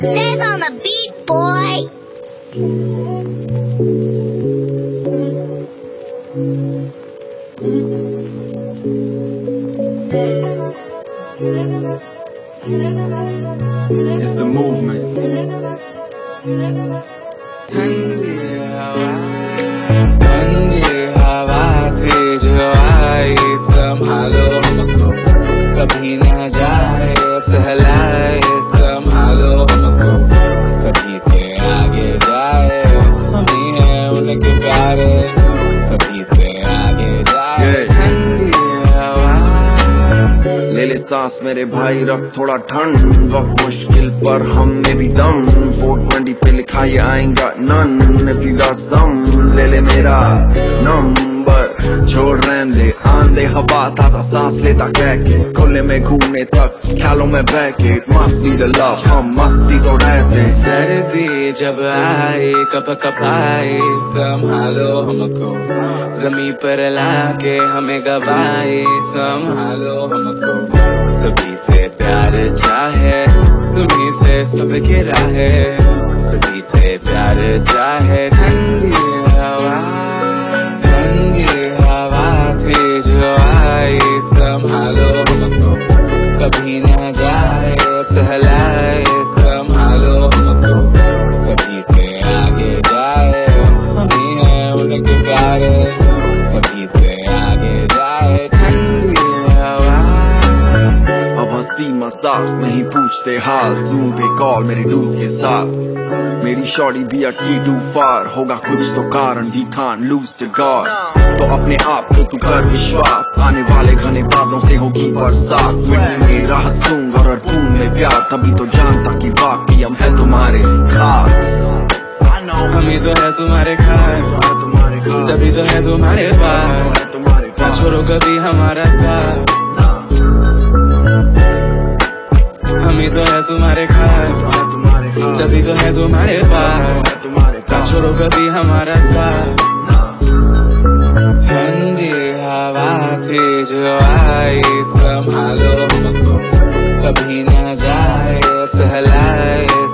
Says on the beat, boy. It's the movement. ठंडी हवा थी जो आई, संभालो हमको कभी न जाए, सहलाए संभालो हमको सभी से आगे जाए, हम ही हैं उनके प्यारे, सभी से आगे जाए। ठंडी हवा ले ले सांस मेरे भाई, रख थोड़ा ठंड, वक्त मुश्किल पर हम में भी दम। 420 पे लिखा ये I ain't got none, if you got some ले ले मेरा नंबर, छोड़ रहने दे आंधे हवा, ताजा सांस लेता कह के, खुले में घूमने तक ख्यालों में बह के, मस्ती द लव हम मस्ती तो रहते। सर्दी जब आए कप कप आए, संभालो हमको जमीन पर लाके हमें गवाए, संभालो हमको सभी से प्यार चाहे, तुम्हीं से सब गिरा है, सभी से प्यार चाहे। ठंडी हवा थी जो आई, संभालो हमको कभी न जाए, सहलाए संभालो हमको सभी से आगे जाए, हम ही हैं उनके प्यारे, सभी से आगे जाए। ठंडी हवा अब हंसी मजाक नहीं पूछते हाल, जूम पे कॉल मेरे डूज के साथ, मेरी शॉर्टी भी की टू फार, होगा कुछ तो कारण, we can't lose the god. तो अपने आप को तू कर विश्वास, आने वाले घने बादलों से होगी बरसात, मिट्टी में राह सूंघ और बूंद में प्यार, तभी तो जानता कि वाकई हम है तुम्हारे खास। हम ही तो है तुम्हारे खास, तभी तो है तुम्हारे पास, ना छोड़ो कभी हमारा साथ। हम ही तो है तुम्हारे खास, तभी तो है तुम्हारे पास, ना छोड़ो कभी हमारा साथ। ठंडी हवा थी जो आई, संभालो हमको कभी न जाए, सहलाए